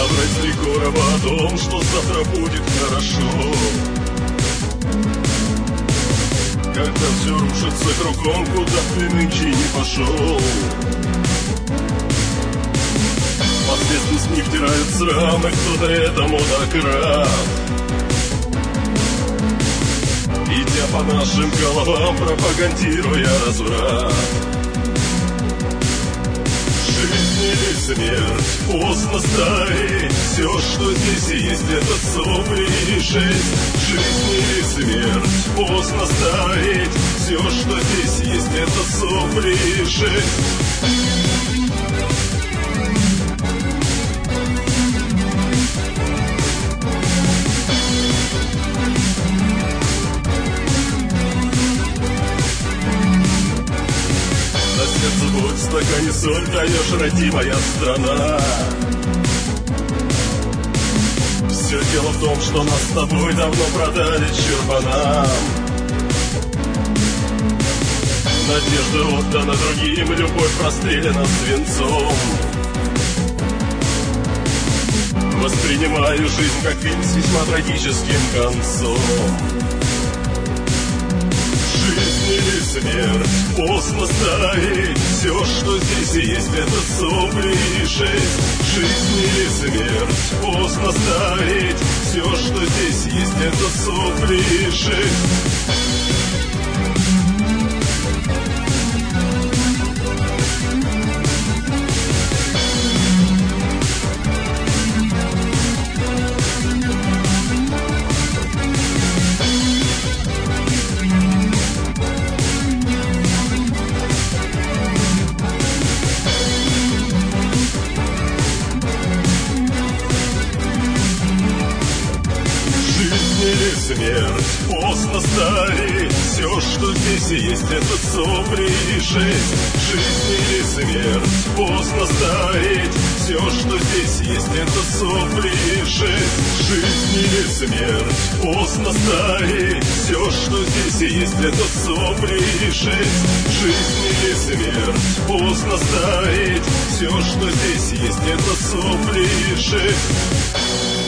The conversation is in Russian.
Набрать ликеров о том, что завтра будет хорошо. Когда все рушится кругом, куда ты нынче не пошел. Последний с них втирают срамы, кто-то этому так рад. Идя по нашим головам, пропагандируя разврат. Жизнь или смерть, поздно стареть. Все, что здесь есть, это сопли и жесть. Жизнь или смерть, поздно стареть. Все, что здесь есть, это сопли и жесть. В стакане соль даешь, родимая страна. Все дело в том, что нас с тобой давно продали черпанам. Надежда отдана другим, любовь прострелена свинцом. Воспринимаю жизнь как фильм с весьма трагическим концом. Жизнь или смерть, поздно стареть. Все, что здесь есть, это сопли и жесть. Жизнь или смерть, поздно стареть. Все, что здесь есть, это сопли и жесть. Смерть, поздно стареть. Все, что здесь есть, это сопли и жесть. Жизнь или смерть, поздно стареть. Все, что здесь есть, это сопли и жесть. Жизнь или смерть, поздно стареть. Все, что здесь есть, это сопли и жесть. Жизнь или смерть, поздно стареть. Все, что здесь есть, это сопли и жесть.